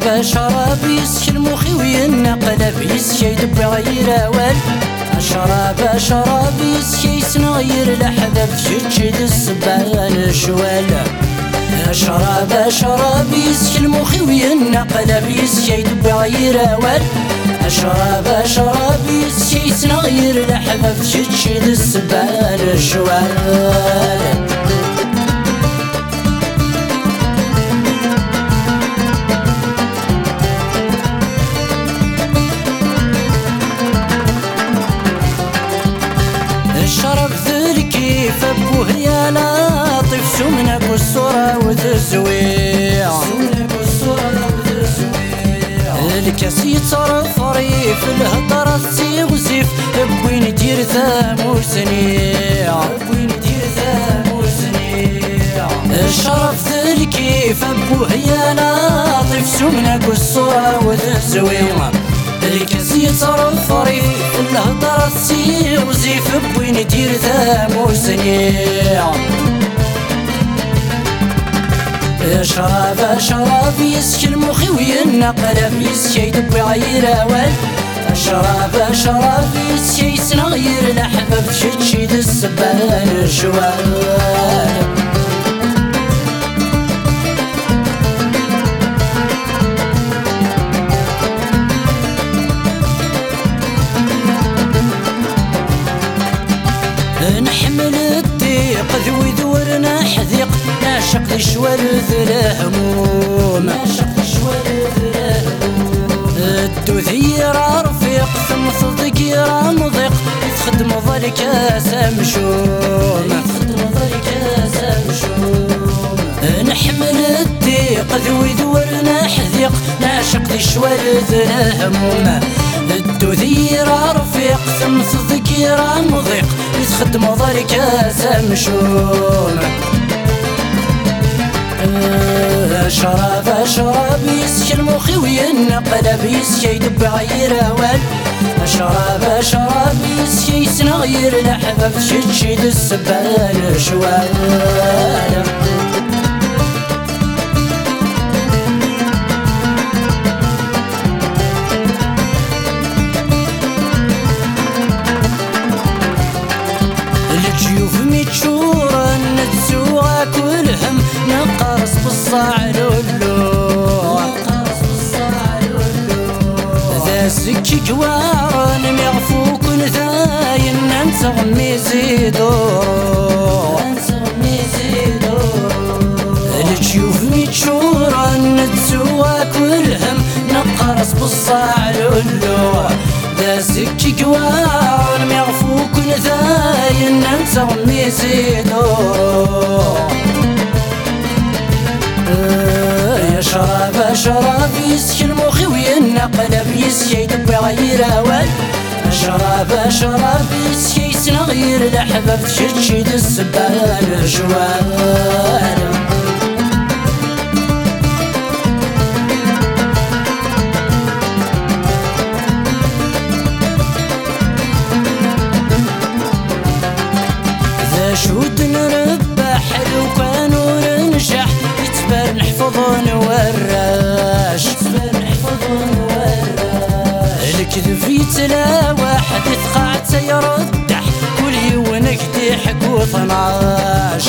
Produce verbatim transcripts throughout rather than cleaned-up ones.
شراب شراب يسكن مخي وينقلب يسكي دب غير وال شراب شراب يسكي سنغير لحباب تشد السبان شوال شراب شراب يسكن مخي وينقلب يسكي دب غير وال شراب شراب يسكي سنغير لحباب تشد السبان شوال الشرب ذلكي فبوه يا لطيف سمنك والصورة وتزويع الكاس يتصرف ريف الهضرة تيغزيف بوين دير ثامو سنيع الشرف ذلكي فبوه يا لطيف سمنك والصورة وتزويع الكاس يتصرف ريف الهضرة تيغزيف بوين دير ثامو سنيع شراب شراب يسكن مخي وينقلب يسكي دب غير وال شراب شراب يسكي سنغير لحباب تشد السبان شوال نحمل الضيق ذوي ذورنا حذيق ناشق ذي شوالذ الهموم الدوثيرة رفيق ثم صدق يرى مضيق يتخدم ظلك سامشوم نحمل الضيق ذوي ذورنا حذيق ناشق ذي شوالذ الهموم الدوثيرة رفيق ثم صدق يرى مضيق يتخدم ظلك سامشوم شراب شراب يسكن مخي وينقلب يسكي دب غير وال شراب شراب يسكي سنغير لحباب تشد السبان شوال الجيوف ميتشورا نتسوى كلهم نقرص بالصاع لولو ذا سكي جوارن ميغفوك نثاين ننسغ ميزيدو الجيوف ميتشورا نتسوى كلهم نقرص بالصاع لولو ذا سكي جوارن ميغفوك نثاين ننسغ ميزيدو يا شراب شراب يسكن مخي وينقلب يسكي دب غير وال شراب شراب يسكي سنغير لحباب تشد السبان شوال ذا شود نربح لو كانوا ننجح يتبار نحفظ نوراش الكذب يتلا واحد يثقع يردح كل يونك ضحك وطناش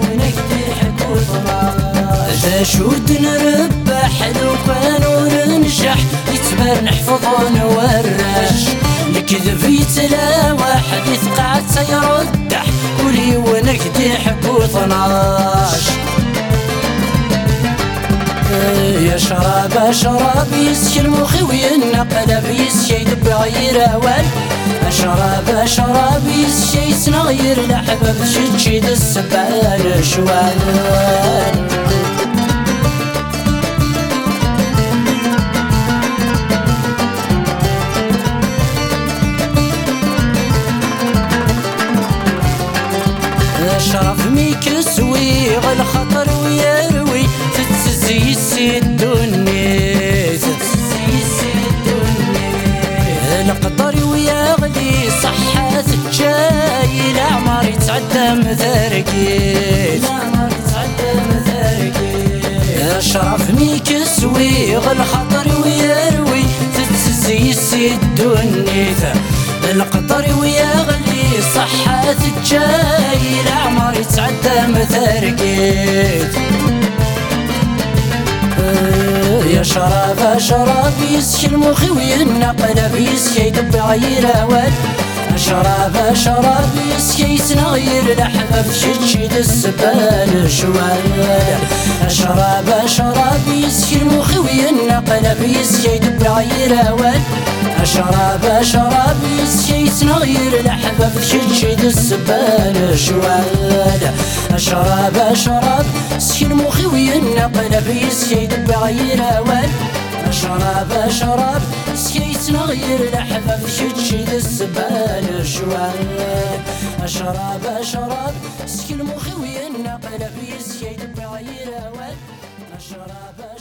ذا شود نربح لو كانوا ننجح يتبار نحفظ نوراش الكذب يتلا واحد يثقع يردح كل يونك ضحك وطناش يا شراب شراب يسكن مخي وينقلب يسكي دب غير وال شراب شراب يسكي سنغير لحباب تشد السبان شوال شرف ميكسوي غالخطر ويروي تتزي السيد النيس القطر ويغلي صحة الجاي العمر يتعدى مذارقيت الشرف راني كسويغ الخطر ويروي تتزي سيد النيث القطر ويغلي صحة الجاي العمر يتعدى مثرقيت يا شراب شراب يسكي المخي وينقل بيسكي يدبي غير واد شراب شراب يسكي يتنغير الأحباب تشد السبال شوال شراب شراب يسكي المخي وينقل بيسكي يدبي غير واد شراب شراب يسكي يتنغير الأحباب تشد السبال شوال شراب شراب يسكي المخي وينقل بيسكي يدبي غير واد شراب شراب يسكي يتنغير الأحباب تشد السبال شوال شراب شراب يسكي المخي وينقل بيسكي يدبي غير واد شراب